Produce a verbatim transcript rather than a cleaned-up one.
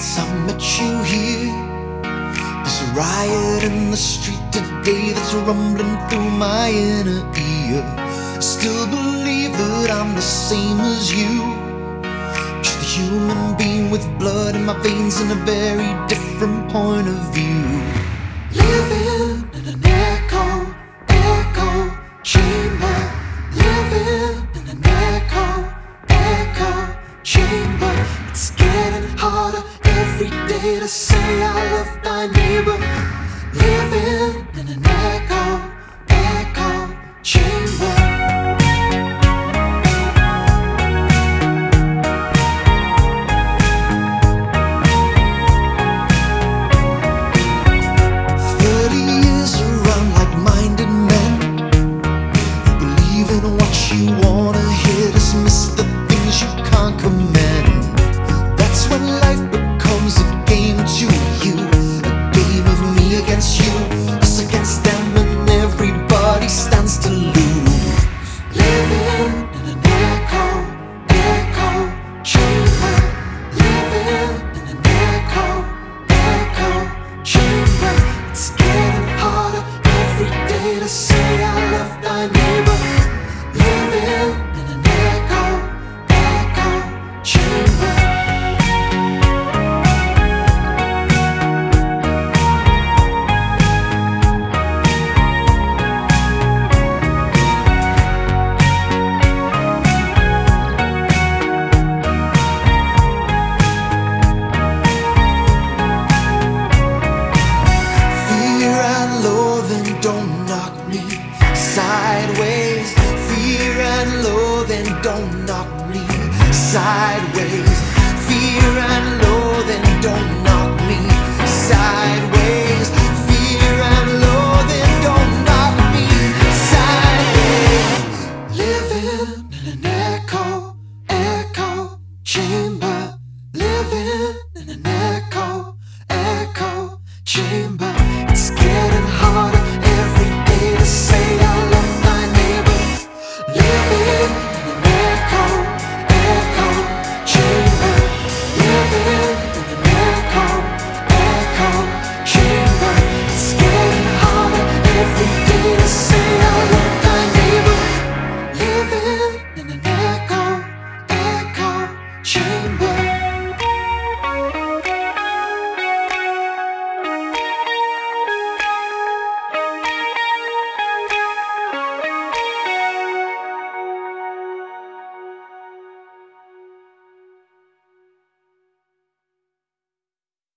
since I met you here. There's a riot in the street today that's rumbling through my inner ear. I still believe that I'm the same as you, just a human being with blood in my veins and a very different point of view. Living in an echo, echo chamber. Living in an echo, echo chamber. It's getting harder every day to say I love thy neighbor. Living in an echo, echo chamber. Thirty years around like-minded men who believe in what you wanna hear, dismiss the things you can't commend. That's when life becomes a game to you, a game of me against you, us against them, and everybody stands to lose. Living in an echo, echo chamber. Living in an echo, echo chamber. It's getting harder every day to say I love thy neighbor. Living in an echo, echo chamber. Fear and loathing don't knock me sideways. Fear and loathing don't knock me sideways. Fear and loathing don't knock me sideways. Fear and loathing don't knock me sideways. Living in an echo, echo chamber. Living in an echo, echo chamber.